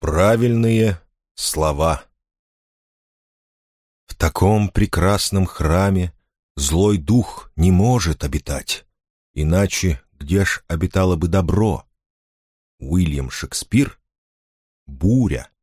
Правильные слова. В таком прекрасном храме злой дух не может обитать, иначе где ж обитало бы добро? Уильям Шекспир. Буря.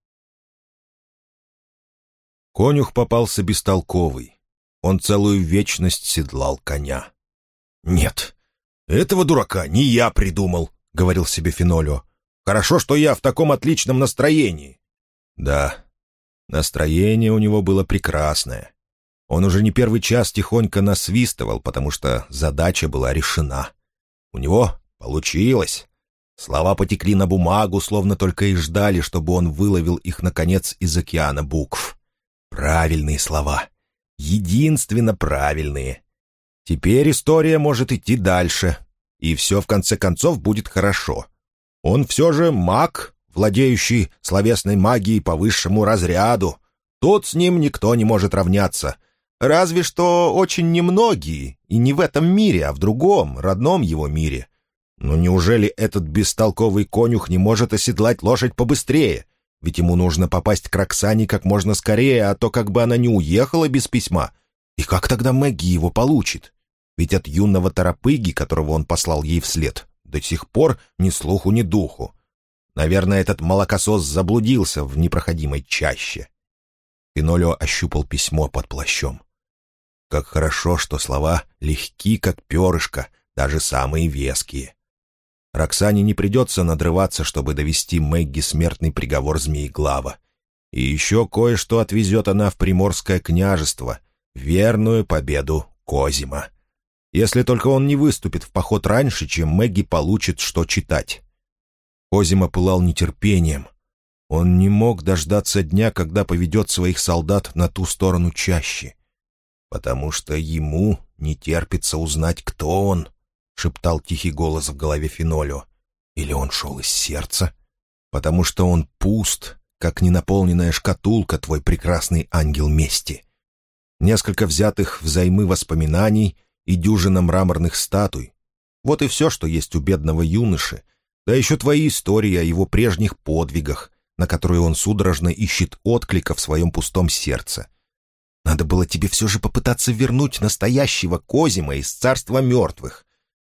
Конюх попался бестолковый. Он целую вечность седлал коня. «Нет, этого дурака не я придумал», — говорил себе Фенолио. «Хорошо, что я в таком отличном настроении». Да, настроение у него было прекрасное. Он уже не первый час тихонько насвистывал, потому что задача была решена. У него получилось. Слова потекли на бумагу, словно только и ждали, чтобы он выловил их, наконец, из океана букв. Правильные слова. Единственно правильные. Теперь история может идти дальше, и все, в конце концов, будет хорошо. Он все же маг, владеющий словесной магией по высшему разряду. Тут с ним никто не может равняться. Разве что очень немногие, и не в этом мире, а в другом, родном его мире. Но неужели этот бестолковый конюх не может оседлать лошадь побыстрее? Ведь ему нужно попасть к Роксане как можно скорее, а то как бы она не уехала без письма. И как тогда Мэгги его получит? Ведь от юного торопыги, которого он послал ей вслед, до сих пор ни слуху, ни духу. Наверное, этот молокосос заблудился в непроходимой чаще. Фенолио ощупал письмо под плащом. Как хорошо, что слова легки, как перышко, даже самые веские. Роксане не придется надрываться, чтобы довести Мэгги смертный приговор Змееглава. И еще кое-что отвезет она в Приморское княжество, верную победу Козима. Если только он не выступит в поход раньше, чем Мэгги получит, что читать. Козима пылал нетерпением. Он не мог дождаться дня, когда поведет своих солдат на ту сторону чащи. «Потому что ему не терпится узнать, кто он», — шептал тихий голос в голове Фенолио. «Или он шел из сердца? Потому что он пуст, как ненаполненная шкатулка, твой прекрасный ангел мести». Несколько взятых взаймы воспоминаний и дюжина мраморных статуй. Вот и все, что есть у бедного юноши, да еще твои истории о его прежних подвигах, на которые он судорожно ищет отклика в своем пустом сердце. Надо было тебе все же попытаться вернуть настоящего Козима из царства мертвых.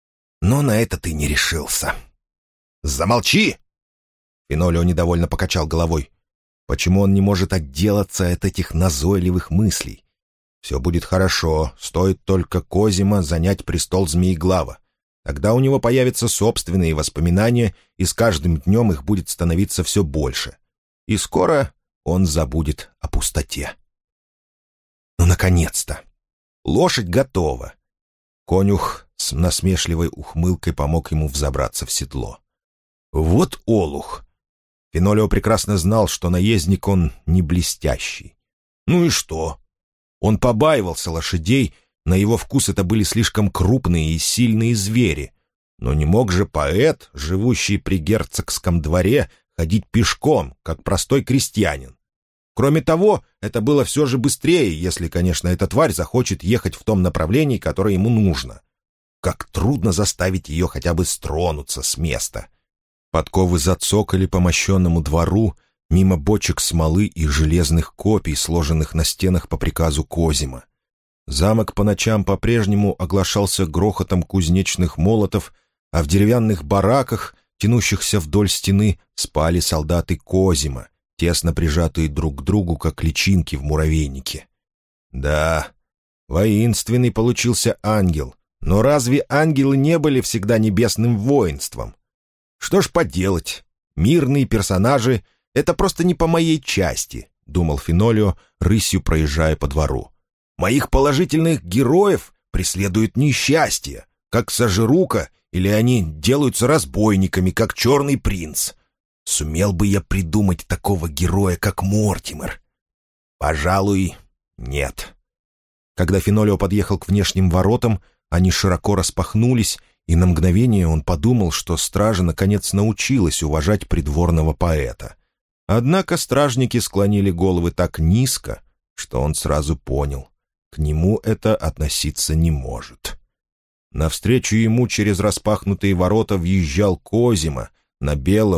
Но на это ты не решился. «Замолчи!» Фенолио недовольно покачал головой. Почему он не может отделаться от этих назойливых мыслей? Все будет хорошо, стоит только Козима занять престол Змееглава. Тогда у него появятся собственные воспоминания, и с каждым днем их будет становиться все больше. И скоро он забудет о пустоте. Ну, наконец-то! Лошадь готова. Конюх с насмешливой ухмылкой помог ему взобраться в седло. Вот олух! Фенолио прекрасно знал, что наездник он не блестящий. Ну и что? Он побаивался лошадей, на его вкус это были слишком крупные и сильные звери. Но не мог же поэт, живущий при герцогском дворе, ходить пешком, как простой крестьянин. Кроме того, это было все же быстрее, если, конечно, эта тварь захочет ехать в том направлении, которое ему нужно. Как трудно заставить ее хотя бы стронуться с места. Подковы зацокали по мощенному двору, мимо бочек смолы и железных копий, сложенных на стенах по приказу Козима. Замок по ночам по-прежнему оглашался грохотом кузнечных молотов, а в деревянных бараках, тянущихся вдоль стены, спали солдаты Козима, тесно прижатые друг к другу, как личинки в муравейнике. Да, воинственный получился ангел, но разве ангелы не были всегда небесным воинством? Что ж поделать, мирные персонажи — это просто не по моей части, — думал Фенолио, рысью проезжая по двору. Моих положительных героев преследует несчастье, как Сажирука, или они делаются разбойниками, как Черный принц. Сумел бы я придумать такого героя, как Мортимер? Пожалуй, нет. Когда Фенолио подъехал к внешним воротам, они широко распахнулись, и на мгновение он подумал, что стража наконец научилась уважать придворного поэта. Однако стражники склонили головы так низко, что он сразу понял — к нему это относиться не может. Навстречу ему через распахнутые ворота въезжал Козима на белом,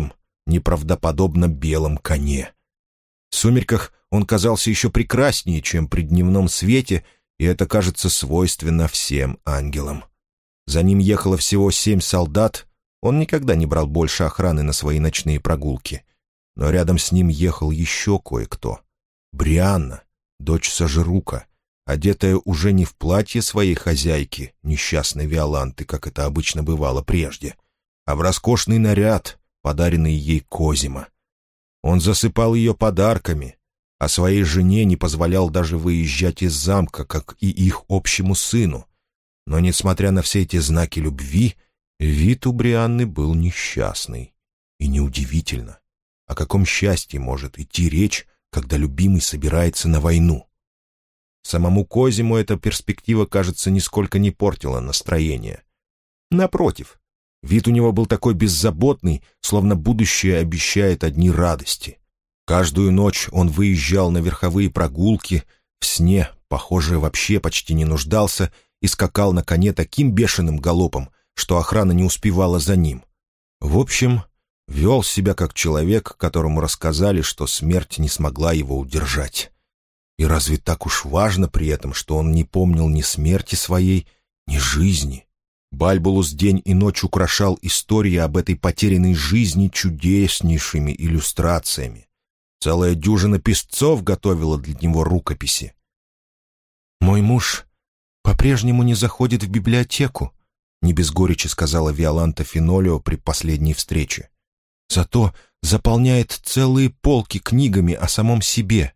неправдоподобно белом коне. В сумерках он казался еще прекраснее, чем при дневном свете, и это, кажется, свойственно всем ангелам. За ним ехало всего 7 солдат, он никогда не брал больше охраны на свои ночные прогулки. Но рядом с ним ехал еще кое-кто. Брианна, дочь Сажирука, одетая уже не в платье своей хозяйки, несчастной Виоланты, как это обычно бывало прежде, а в роскошный наряд, подаренный ей Козимо. Он засыпал ее подарками, а своей жене не позволял даже выезжать из замка, как и их общему сыну. Но, несмотря на все эти знаки любви, вид у Брианны был несчастный. И неудивительно. О каком счастье может идти речь, когда любимый собирается на войну? Самому Козиму эта перспектива, кажется, нисколько не портила настроение. Напротив, вид у него был такой беззаботный, словно будущее обещает одни радости. Каждую ночь он выезжал на верховые прогулки, в сне, похоже, вообще почти не нуждался, и скакал на коне таким бешеным галопом, что охрана не успевала за ним. В общем, вел себя как человек, которому рассказали, что смерть не смогла его удержать. И разве так уж важно при этом, что он не помнил ни смерти своей, ни жизни? Бальбулус день и ночь украшал истории об этой потерянной жизни чудеснейшими иллюстрациями. Целая дюжина писцов готовила для него рукописи. «Мой муж по-прежнему не заходит в библиотеку», — не без горечи сказала Виоланта Фенолио при последней встрече. «Зато заполняет целые полки книгами о самом себе».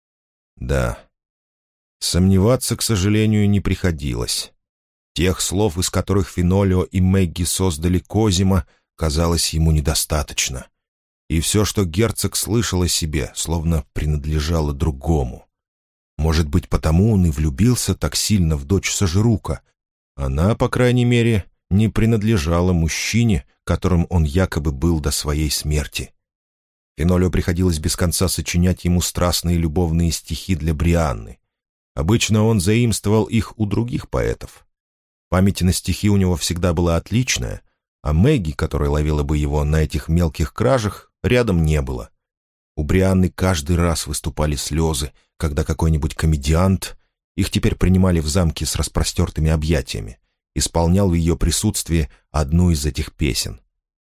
Да, сомневаться, к сожалению, не приходилось. Тех слов, из которых Фенолио и Мэгги создали Козимо, казалось ему недостаточно. И все, что герцог слышал о себе, словно принадлежало другому. Может быть, потому он и влюбился так сильно в дочь Сажирука. Она, по крайней мере, не принадлежала мужчине, которым он якобы был до своей смерти. Фенолио приходилось без конца сочинять ему страстные любовные стихи для Брианны. Обычно он заимствовал их у других поэтов. Память на стихи у него всегда была отличная, а Мэгги, которая ловила бы его на этих мелких кражах, рядом не было. У Брианны каждый раз выступали слезы, когда какой-нибудь комедиант, их теперь принимали в замке с распростертыми объятиями, исполнял в ее присутствии одну из этих песен.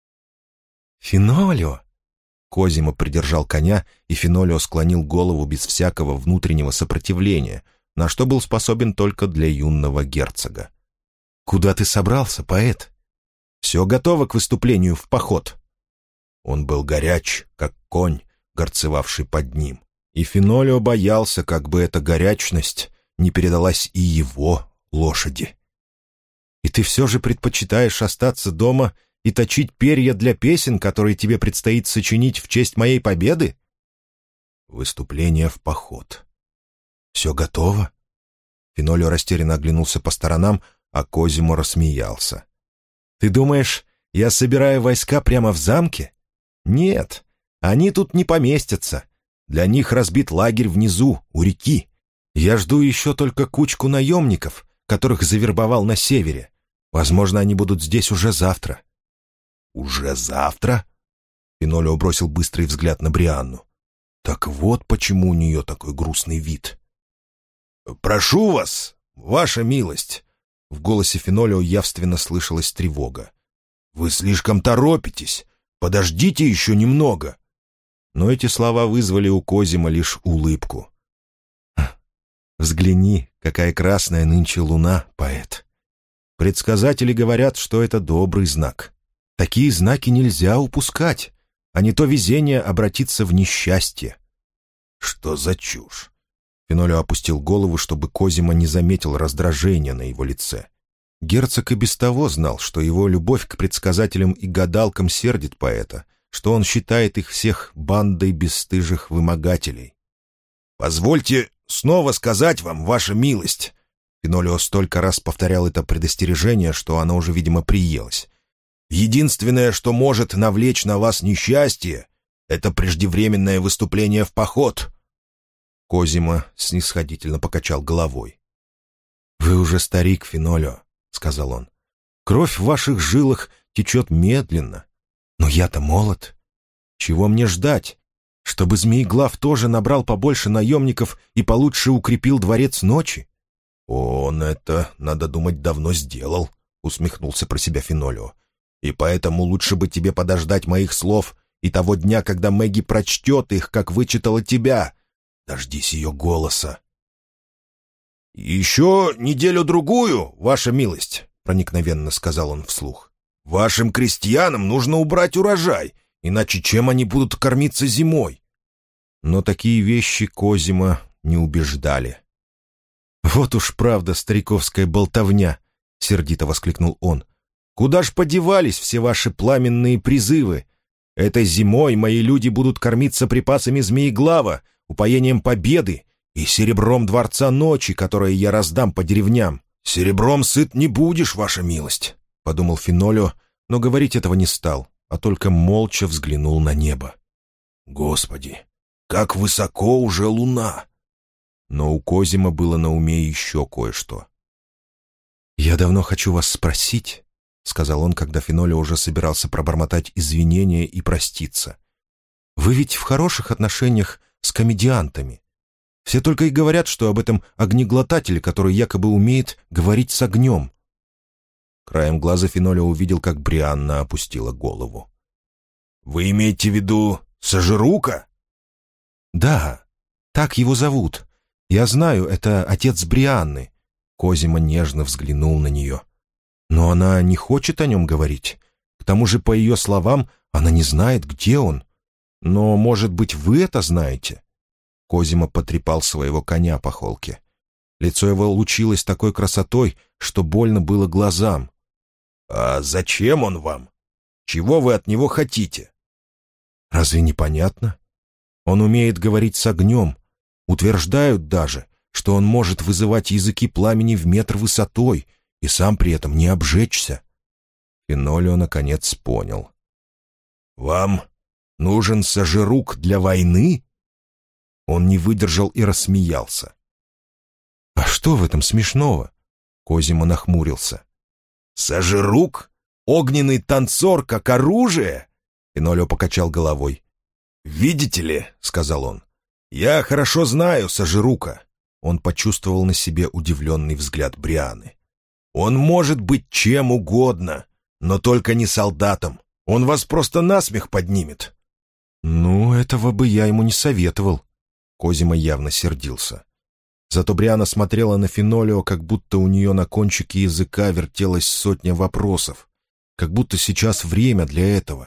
«Фенолио!» Козимо придержал коня, и Фенолио склонил голову без всякого внутреннего сопротивления, на что был способен только для юного герцога. «Куда ты собрался, поэт? Все готово к выступлению в поход». Он был горяч, как конь, горцевавший под ним, и Фенолио боялся, как бы эта горячность не передалась и его лошади. «И ты все же предпочитаешь остаться дома и точить перья для песен, которые тебе предстоит сочинить в честь моей победы?» Выступление в поход. «Все готово?» Фенолио растерянно оглянулся по сторонам, а Козимо рассмеялся. «Ты думаешь, я собираю войска прямо в замке? Нет, они тут не поместятся. Для них разбит лагерь внизу, у реки. Я жду еще только кучку наемников, которых завербовал на севере. Возможно, они будут здесь уже завтра». «Уже завтра?» Фенолио бросил быстрый взгляд на Брианну. «Так вот почему у нее такой грустный вид». «Прошу вас, ваша милость!» В голосе Фенолио явственно слышалась тревога. «Вы слишком торопитесь. Подождите еще немного». Но эти слова вызвали у Козимо лишь улыбку. «Взгляни, какая красная нынче луна, поэт. Предсказатели говорят, что это добрый знак. Такие знаки нельзя упускать, а не то везение обратится в несчастье». «Что за чушь?» Фенолио опустил голову, чтобы Козимо не заметил раздражения на его лице. Герцог и без того знал, что его любовь к предсказателям и гадалкам сердит поэта, что он считает их всех бандой бесстыжих вымогателей. «Позвольте снова сказать вам, ваша милость». Фенолио столько раз повторял это предостережение, что оно уже, видимо, приелось. «Единственное, что может навлечь на вас несчастье, это преждевременное выступление в поход». Козимо снисходительно покачал головой. «Вы уже старик, Фенолио», — сказал он. «Кровь в ваших жилах течет медленно. Но я-то молод. Чего мне ждать? Чтобы Змееглав тоже набрал побольше наемников и получше укрепил дворец ночи? «Он это, надо думать, давно сделал», — усмехнулся про себя Фенолио. «И поэтому лучше бы тебе подождать моих слов и того дня, когда Мэгги прочтет их, как вычитала тебя. Дождись ее голоса». «Еще неделю-другую, ваша милость», — проникновенно сказал он вслух. «Вашим крестьянам нужно убрать урожай, иначе чем они будут кормиться зимой?» Но такие вещи Козимо не убеждали. «Вот уж правда стариковская болтовня», — сердито воскликнул он. «Куда ж подевались все ваши пламенные призывы? Этой зимой мои люди будут кормиться припасами Змееглава, упоением победы и серебром Дворца Ночи, которое я раздам по деревням». «Серебром сыт не будешь, ваша милость», — подумал Фенолио, но говорить этого не стал, а только молча взглянул на небо. «Господи, как высоко уже луна!» Но у Козимо было на уме еще кое-что. «Я давно хочу вас спросить», — сказал он, когда Фенолио уже собирался пробормотать извинения и проститься. «Вы ведь в хороших отношениях с комедиантами. Все только и говорят, что об этом огнеглотателе, который якобы умеет говорить с огнем». Краем глаза Фенолио увидел, как Брианна опустила голову. «Вы имеете в виду Сожирука?» «Да, так его зовут. Я знаю, это отец Брианны». Козимо нежно взглянул на нее. «Но она не хочет о нем говорить. К тому же, по ее словам, она не знает, где он. Но, может быть, вы это знаете?» Козимо потрепал своего коня по холке. Лицо его лучилось такой красотой, что больно было глазам. «А зачем он вам? Чего вы от него хотите?» «Разве не понятно? Он умеет говорить с огнем. Утверждают даже, что он может вызывать языки пламени в метр высотой и сам при этом не обжечься». Фенолио наконец понял. «Вам нужен Сожирук для войны?» Он не выдержал и рассмеялся. «А что в этом смешного?» Козимо нахмурился. «Сожирук? Огненный танцор как оружие?» Фенолио покачал головой. «Видите ли, — сказал он, — я хорошо знаю Сожирука». Он почувствовал на себе удивленный взгляд Брианы. «Он может быть чем угодно, но только не солдатом. Он вас просто насмех поднимет». «Ну, этого бы я ему не советовал». Козимо явно сердился. Зато Бриана смотрела на Фенолио, как будто у нее на кончике языка вертелась сотня вопросов, как будто сейчас время для этого.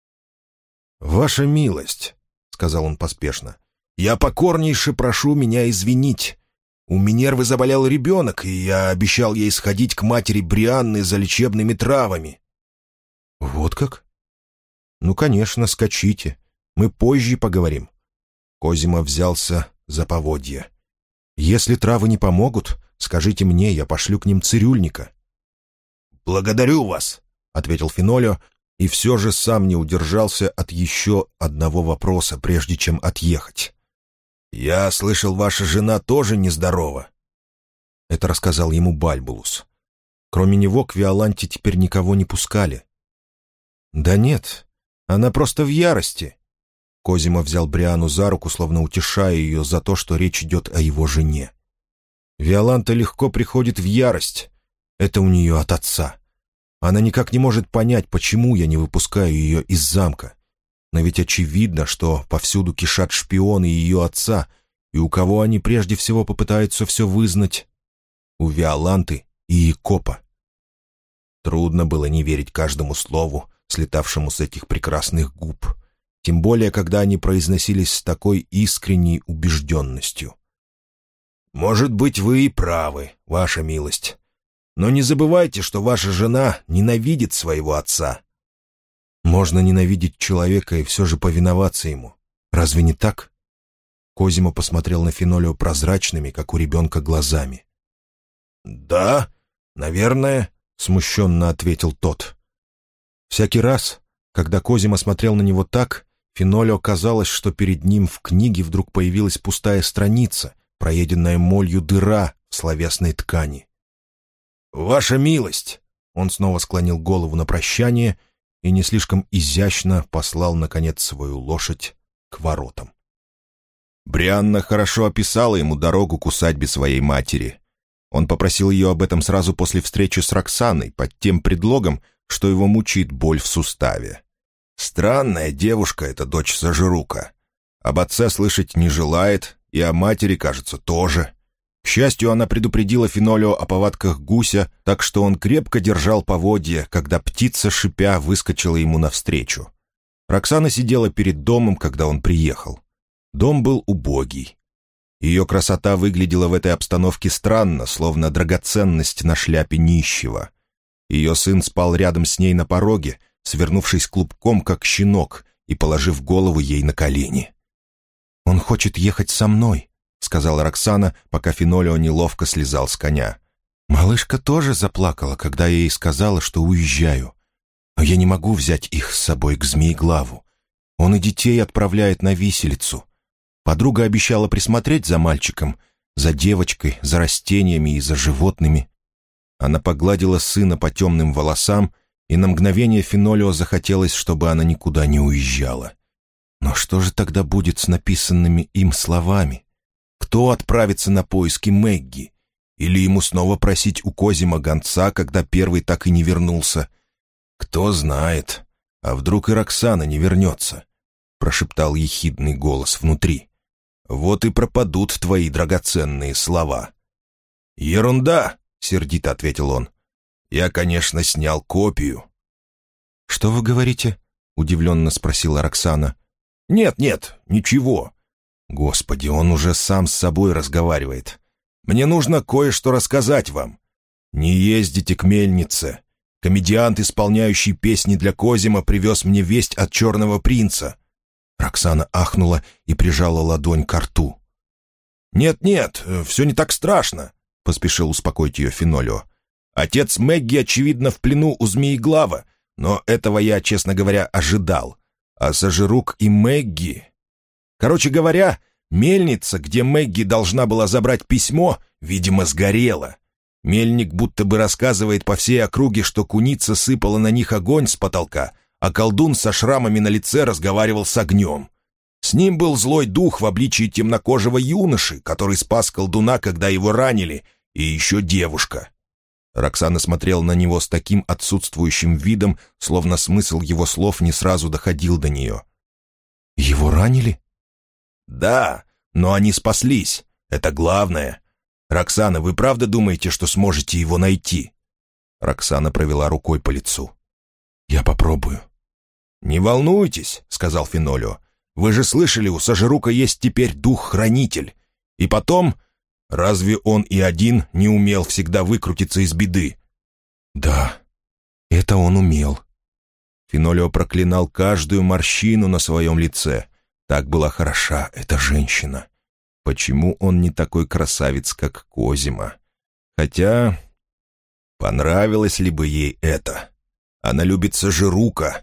«Ваша милость», — сказал он поспешно, — «я покорнейше прошу меня извинить. У Минервы заболел ребенок, и я обещал ей сходить к матери Брианны за лечебными травами». «Вот как? Ну, конечно, скачите. Мы позже поговорим». Козимо взялся за поводья. «Если травы не помогут, скажите мне, я пошлю к ним цирюльника». «Благодарю вас», — ответил Фенолио, и все же сам не удержался от еще одного вопроса, прежде чем отъехать. «Я слышал, ваша жена тоже нездорова». Это рассказал ему Бальбулус. Кроме него к Виоланте теперь никого не пускали. «Да нет, она просто в ярости». Козимо взял Бриану за руку, словно утешая ее за то, что речь идет о его жене. «Виоланта легко приходит в ярость. Это у нее от отца. Она никак не может понять, почему я не выпускаю ее из замка. Но ведь очевидно, что повсюду кишат шпионы ее отца, и у кого они прежде всего попытаются все вызнать? У Виоланты и Икопа». Трудно было не верить каждому слову, слетавшему с этих прекрасных губ, тем более, когда они произносились с такой искренней убежденностью. «Может быть, вы и правы, ваша милость. Но не забывайте, что ваша жена ненавидит своего отца». «Можно ненавидеть человека и все же повиноваться ему. Разве не так?» Козимо посмотрел на Фенолио прозрачными, как у ребенка, глазами. «Да, наверное», — смущенно ответил тот. Всякий раз, когда Козимо смотрел на него так, Фенолио казалось, что перед ним в книге вдруг появилась пустая страница, проеденная молью дыра в словесной ткани. «Ваша милость!» — он снова склонил голову на прощание, и не слишком изящно послал, наконец, свою лошадь к воротам. Брианна хорошо описала ему дорогу к усадьбе своей матери. Он попросил ее об этом сразу после встречи с Роксаной, под тем предлогом, что его мучает боль в суставе. Странная девушка эта дочь Сажирука. Об отце слышать не желает, и о матери, кажется, тоже. К счастью, она предупредила Фенолио о повадках гуся, так что он крепко держал поводья, когда птица, шипя, выскочила ему навстречу. Роксана сидела перед домом, когда он приехал. Дом был убогий. Ее красота выглядела в этой обстановке странно, словно драгоценность на шляпе нищего. Ее сын спал рядом с ней на пороге, свернувшись клубком, как щенок, и положив голову ей на колени. «Он хочет ехать со мной», — сказала Роксана, пока Фенолио неловко слезал с коня. «Малышка тоже заплакала, когда я ей сказала, что уезжаю. Но я не могу взять их с собой к Змееглаву. Он и детей отправляет на виселицу. Подруга обещала присмотреть за мальчиком, за девочкой, за растениями и за животными». Она погладила сына по темным волосам, и на мгновение Фенолио захотелось, чтобы она никуда не уезжала. Но что же тогда будет с написанными им словами? Кто отправится на поиски Мэгги? Или ему снова просить у Козима гонца, когда первый так и не вернулся? Кто знает, а вдруг и Роксана не вернется? Прошептал ехидный голос внутри. Вот и пропадут твои драгоценные слова. «Ерунда!» — сердито ответил он. «Я, конечно, снял копию». «Что вы говорите?» — удивленно спросила Роксана. «Нет, ничего. Господи, он уже сам с собой разговаривает. Мне нужно кое-что рассказать вам. Не ездите к мельнице. Комедиант, исполняющий песни для Козима, привез мне весть от Черного принца». Роксана ахнула и прижала ладонь к рту. «Нет, все не так страшно», — поспешил успокоить ее Фенолио. «Отец Мэгги, очевидно, в плену у Змееглава, но этого я, честно говоря, ожидал. А Сажирук и Мэгги... Короче говоря, мельница, где Мэгги должна была забрать письмо, видимо, сгорела. Мельник будто бы рассказывает по всей округе, что куница сыпала на них огонь с потолка, а колдун со шрамами на лице разговаривал с огнем. С ним был злой дух в обличии темнокожего юноши, который спас колдуна, когда его ранили, и еще девушка». Роксана смотрела на него с таким отсутствующим видом, словно смысл его слов не сразу доходил до нее. «Его ранили?» «Да, но они спаслись. Это главное. Роксана, вы правда думаете, что сможете его найти?» Роксана провела рукой по лицу. «Я попробую». «Не волнуйтесь», — сказал Фенолио. «Вы же слышали, у Сажирука есть теперь дух-хранитель. И потом, разве он и один не умел всегда выкрутиться из беды?» «Да, это он умел». Фенолио проклинал каждую морщину на своем лице. Так была хороша эта женщина. Почему он не такой красавец, как Козима? Хотя, понравилось ли бы ей это? Она любит Сажирука,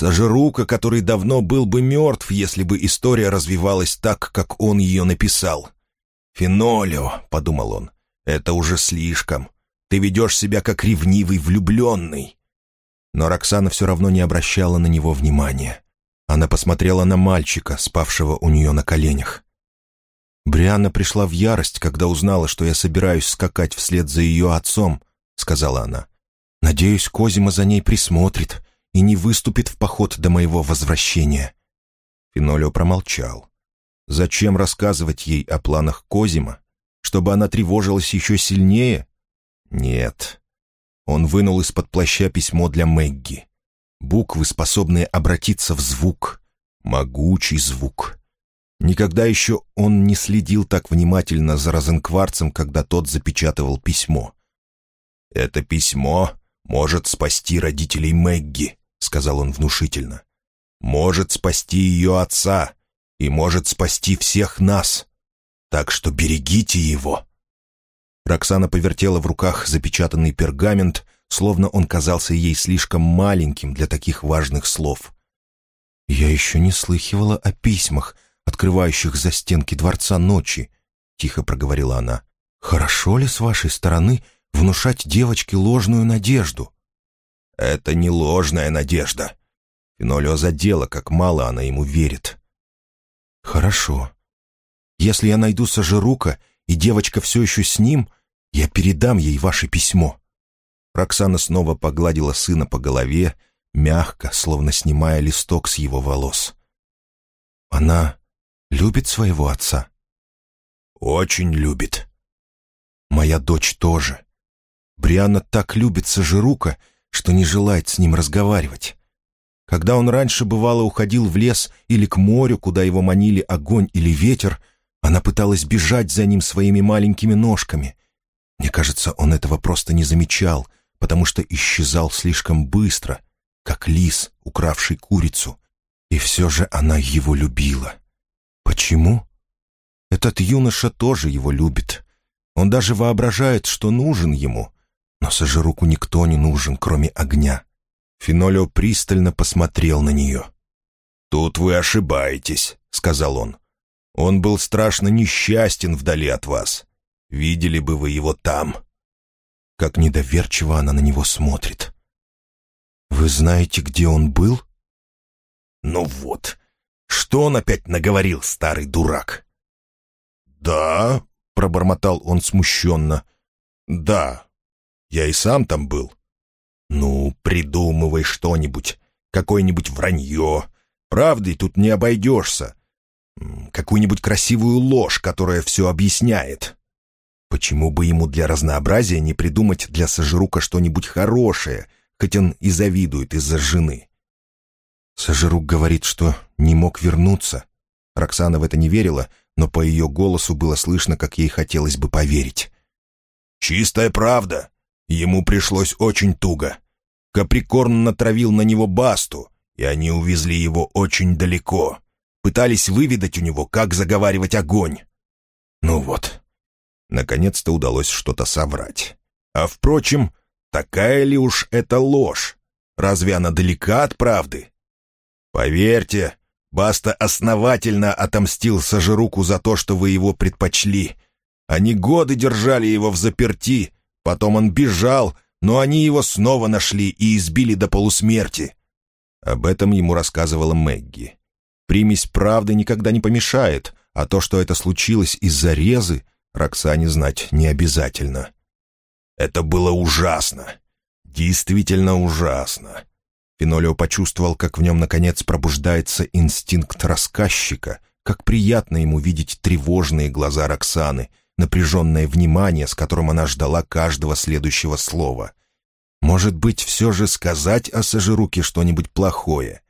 который давно был бы мертв, если бы история развивалась так, как он ее написал. «Фенолио», — подумал он, — «это уже слишком. Ты ведешь себя как ревнивый влюбленный». Но Роксана все равно не обращала на него внимания. Она посмотрела на мальчика, спавшего у нее на коленях. «Брианна пришла в ярость, когда узнала, что я собираюсь скакать вслед за ее отцом», — сказала она. «Надеюсь, Козима за ней присмотрит и не выступит в поход до моего возвращения». Фенолио промолчал. Зачем рассказывать ей о планах Козима? Чтобы она тревожилась еще сильнее? Нет. Он вынул из-под плаща письмо для Мэгги. Буквы, способные обратиться в звук. Могучий звук. Никогда еще он не следил так внимательно за Розенкварцем, когда тот запечатывал письмо. «Это письмо может спасти родителей Мэгги», — сказал он внушительно. «Может спасти ее отца и может спасти всех нас. Так что берегите его». Роксана повертела в руках запечатанный пергамент, словно он казался ей слишком маленьким для таких важных слов. «Я еще не слыхивала о письмах, открывающих застенки Дворца Ночи», — тихо проговорила она. «Хорошо ли с вашей стороны внушать девочке ложную надежду?» «Это не ложная надежда. Фенолио задело, как мало она ему верит. «Хорошо. Если я найду Сажирука, и девочка все еще с ним, я передам ей ваше письмо». Роксана снова погладила сына по голове, мягко, словно снимая листок с его волос. «Она любит своего отца?» «Очень любит». «Моя дочь тоже. Брианна так любит Сажирука, что не желает с ним разговаривать. Когда он раньше, бывало, уходил в лес или к морю, куда его манили огонь или ветер, она пыталась бежать за ним своими маленькими ножками. Мне кажется, он этого просто не замечал, потому что исчезал слишком быстро, как лис, укравший курицу. И все же она его любила. Почему? Этот юноша тоже его любит. Он даже воображает, что нужен ему, но Сажируку никто не нужен, кроме огня. Фенолио пристально посмотрел на нее. «Тут вы ошибаетесь», — сказал он. «Он был страшно несчастен вдали от вас. Видели бы вы его там». Как недоверчиво она на него смотрит. «Вы знаете, где он был?» «Ну вот, что он опять наговорил, старый дурак?» «Да», — пробормотал он смущенно. «Да, я и сам там был». «Ну, придумывай что-нибудь, какое-нибудь вранье. Правдой тут не обойдешься. Какую-нибудь красивую ложь, которая все объясняет. Почему бы ему для разнообразия не придумать для Сажирука что-нибудь хорошее, хоть он и завидует из-за жены?» Сажирук говорит, что не мог вернуться. Роксана в это не верила, но по ее голосу было слышно, как ей хотелось бы поверить. «Чистая правда. Ему пришлось очень туго. Каприкорн натравил на него Басту, и они увезли его очень далеко. Пытались выведать у него, как заговаривать огонь. Ну вот, наконец-то удалось что-то соврать. А впрочем, такая ли уж это ложь? Разве она далека от правды? Поверьте, Баста основательно отомстил Сажируку за то, что вы его предпочли. Они годы держали его взаперти, потом он бежал, но они его снова нашли и избили до полусмерти». Об этом ему рассказывала Мэгги. Примесь правды никогда не помешает, а то, что это случилось из-за резы, Роксане знать не обязательно. «Это было ужасно. Действительно ужасно». Фенолио почувствовал, как в нем, наконец, пробуждается инстинкт рассказчика, как приятно ему видеть тревожные глаза Роксаны, напряженное внимание, с которым она ждала каждого следующего слова. Может быть, все же сказать о Сажируке что-нибудь плохое?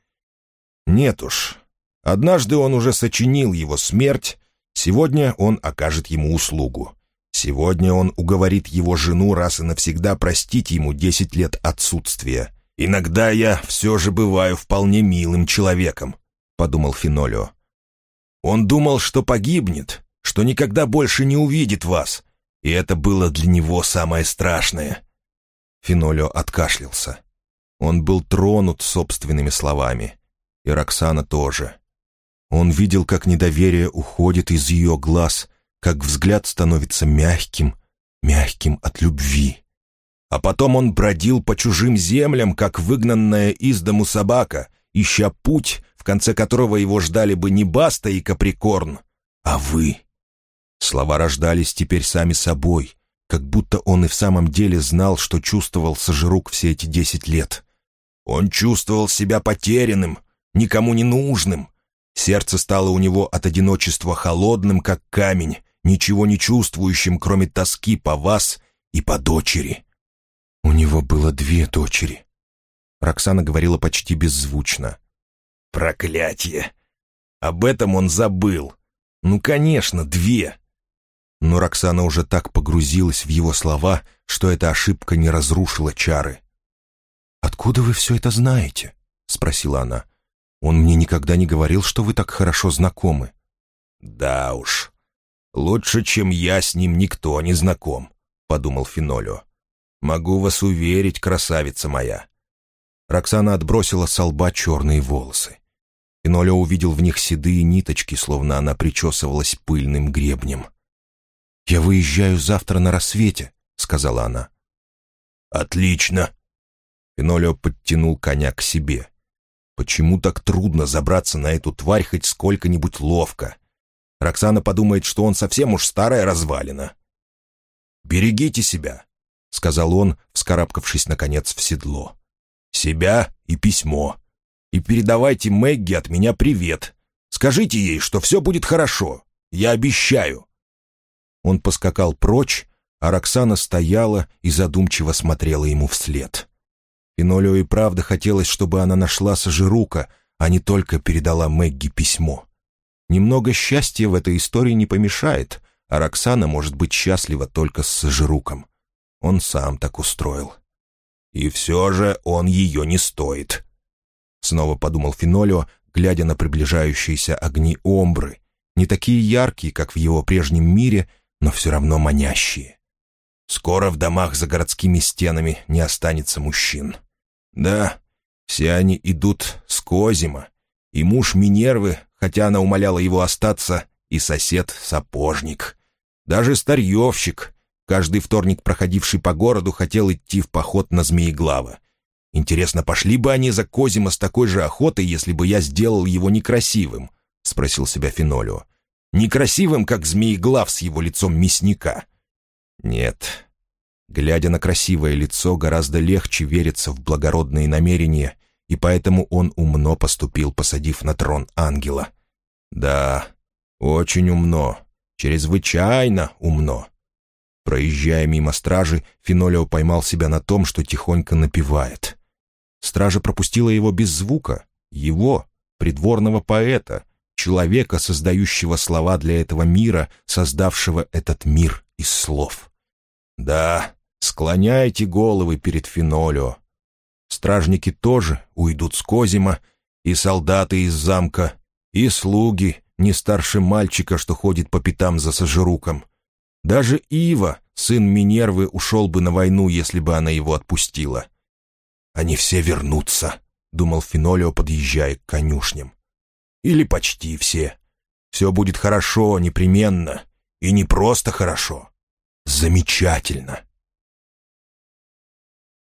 Нет уж. Однажды он уже сочинил его смерть, сегодня он окажет ему услугу. Сегодня он уговорит его жену раз и навсегда простить ему 10 лет отсутствия. «Иногда я все же бываю вполне милым человеком», — подумал Фенолио. «Он думал, что погибнет, что никогда больше не увидит вас, и это было для него самое страшное». Фенолио откашлялся. Он был тронут собственными словами, и Роксана тоже. Он видел, как недоверие уходит из ее глаз, как взгляд становится мягким, мягким от любви. А потом он бродил по чужим землям, как выгнанная из дому собака, ища путь, в конце которого его ждали бы не Баста и Каприкорн, а вы. Слова рождались теперь сами собой, как будто он и в самом деле знал, что чувствовал Сажирук все эти 10 лет. Он чувствовал себя потерянным, никому не нужным. Сердце стало у него от одиночества холодным, как камень, ничего не чувствующим, кроме тоски по вас и по дочери. У него было 2 дочери. Роксана говорила почти беззвучно. «Проклятье! Об этом он забыл. Ну, конечно, 2!» Но Роксана уже так погрузилась в его слова, что эта ошибка не разрушила чары. «Откуда вы все это знаете?» — спросила она. «Он мне никогда не говорил, что вы так хорошо знакомы». «Да уж, лучше, чем я, с ним никто не знаком», — подумал Фенолио. «Могу вас уверить, красавица моя». Роксана отбросила со лба черные волосы. Фенолио увидел в них седые ниточки, словно она причесывалась пыльным гребнем. «Я выезжаю завтра на рассвете», — сказала она. «Отлично». Фенолио подтянул коня к себе. Почему так трудно забраться на эту тварь хоть сколько-нибудь ловко? Роксана подумает, что он совсем уж старая развалина. «Берегите себя», — сказал он, вскарабкавшись, наконец, в седло. «Себя и письмо. И передавайте Мэгги от меня привет. Скажите ей, что все будет хорошо. Я обещаю». Он поскакал прочь, а Роксана стояла и задумчиво смотрела ему вслед. Фенолио и правда хотелось, чтобы она нашла Сожирука, а не только передала Мэгги письмо. Немного счастья в этой истории не помешает, а Роксана может быть счастлива только с Сожируком. Он сам так устроил. «И все же он ее не стоит», — снова подумал Фенолио, глядя на приближающиеся огни Омбры, не такие яркие, как в его прежнем мире, но все равно манящие. Скоро в домах за городскими стенами не останется мужчин. Да, все они идут с Козима, и муж Минервы, хотя она умоляла его остаться, и сосед-сапожник. Даже старьевщик, каждый вторник проходивший по городу, хотел идти в поход на Змееглава. «Интересно, пошли бы они за Козима с такой же охотой, если бы я сделал его некрасивым?» — спросил себя Фенолио. «Некрасивым, как Змееглав с его лицом мясника». Нет, глядя на красивое лицо, гораздо легче вериться в благородные намерения, и поэтому он умно поступил, посадив на трон ангела. Да, очень умно, чрезвычайно умно. Проезжая мимо стражи, Фенолио поймал себя на том, что тихонько напевает. Стража пропустила его без звука, его, придворного поэта, человека, создающего слова для этого мира, создавшего этот мир из слов. Да, склоняйте головы перед Фенолио. Стражники тоже уйдут с Козима, и солдаты из замка, и слуги, не старше мальчика, что ходит по пятам за Сожируком. Даже Ива, сын Минервы, ушел бы на войну, если бы она его отпустила. «Они все вернутся», — думал Фенолио, подъезжая к конюшням. «Или почти все. Все будет хорошо, непременно. И не просто хорошо. Замечательно».